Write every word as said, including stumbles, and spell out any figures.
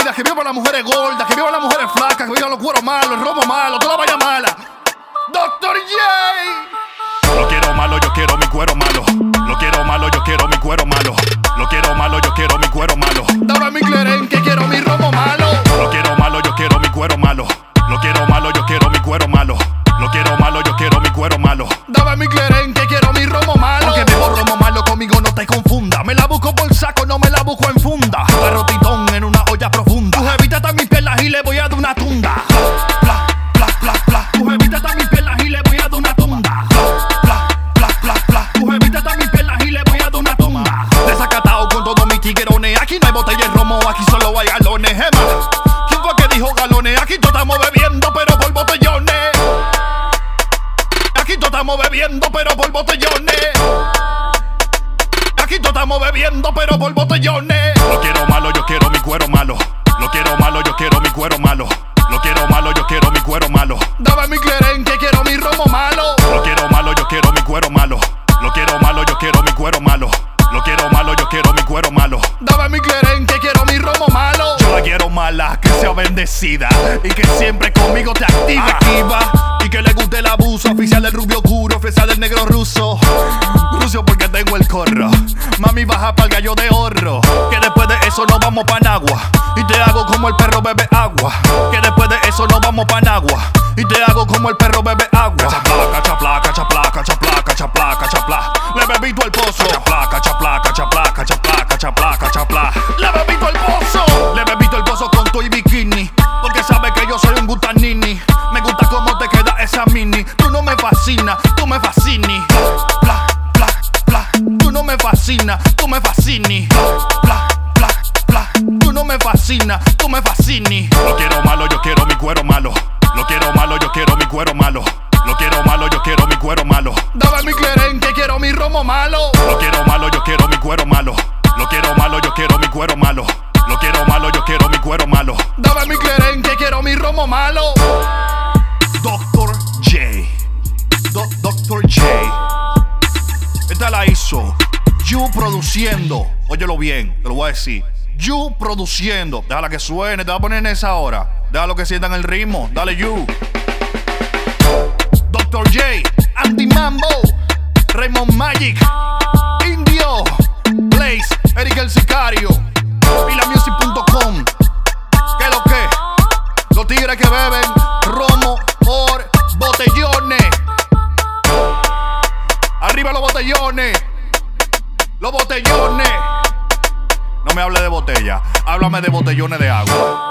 gordas, que vivan las mujeres gordas, que vivan las mujeres flacas, que vivan los cueros malos, el romo malo, toda la valla mala. doctor J. Lo quiero malo, yo quiero mi cuero malo. Lo quiero malo, yo quiero mi cuero malo. Lo quiero malo, yo quiero mi cuero malo. Dame mi cleren, que quiero mi romo malo. Lo quiero malo, yo quiero mi cuero malo. Lo quiero malo, yo quiero mi cuero malo. Lo quiero malo, yo quiero mi cuero malo. Dame mi cleren, que quiero mi romo malo. Aunque bebo romo malo, conmigo no te confunda. Me la busco por saco, no me la busco en funda. Garrotitón en una olla profunda. Tu jevita está en mis piernas y le voy a dar una tunda. Pla, pla, pla, pla. Tu jevita está en mis piernas y le voy a dar una tunda. Pla, pla, pla, pla. Tu jevita está en mis piernas y le voy a dar una tunda. Desacatado con todos mis tiguerones. Aquí no hay botella de romo, aquí solo hay galones. Gema, ¿quién fue que dijo galones? Aquí todos estamos bebiendo, pero por botellones. Aquí todos estamos bebiendo, pero por botellones. Aquí todos estamos bebiendo, pero por botellones. Lo quiero malo, yo quiero mi cuero malo. Lo quiero malo, yo quiero mi cuero malo. Lo quiero malo, yo quiero mi cuero malo. Dame mi cleren, que quiero mi romo malo. Lo quiero malo, yo quiero mi cuero malo. Lo quiero malo, yo quiero mi cuero malo. Lo quiero malo, yo quiero mi cuero malo. Dame mi cleren, que quiero mi romo malo. Yo la quiero mala, que sea bendecida y que siempre conmigo te activa. Activa, y que le guste el abuso. Oficial del rubio oscuro, oficial del negro ruso. Ruso porque tengo el corro. Mami baja pa'l gallo de horro. Que después de eso nos vamos pa' Nagua. Y te hago como el perro bebe agua. Que después de eso nos vamos pa' Nagua. Y te hago como el perro bebe agua. Chapla, chapla, chapla, chapla, chapla, chapla. Le bebito el pozo. Chapla, chapla, chapla, chapla, chapla, chapla. Le bebito el pozo. Le bebito el pozo con tu y bikini. Porque sabe que yo soy un gutanini. Me gusta cómo te queda esa mini. Tú no me fascinas, tú me fascini. Pla, pla, pla. Tú no me fascinas, tú me fascini. Pla, pla, pla. Tú no me fascinas, tú me fascini. Lo quiero malo, yo quiero mi cuero malo. Lo quiero malo, yo quiero mi cuero malo. Lo quiero malo, yo quiero mi cuero malo. Dame mi cleren, que quiero mi romo malo. Lo quiero malo, yo quiero mi cuero malo. Lo quiero malo, yo quiero mi cuero malo. Lo quiero malo, yo quiero mi cuero malo. Dame mi cleren, que quiero mi romo malo. doctor J. Do doctor J. Esta la hizo You produciendo. Óyelo bien, te lo voy a decir. You produciendo. Déjala que suene, te voy a poner en esa hora. Déjalo que sientan el ritmo. Dale You. doctor J, Andy Mambo, Raymond Magic, Indio, Blaze, Eric el Sicario, pilamusic punto com. ¿Qué lo que? Los tigres que beben romo por botellones. Arriba los botellones. Los botellones. No me hable de botella, háblame de botellones de agua.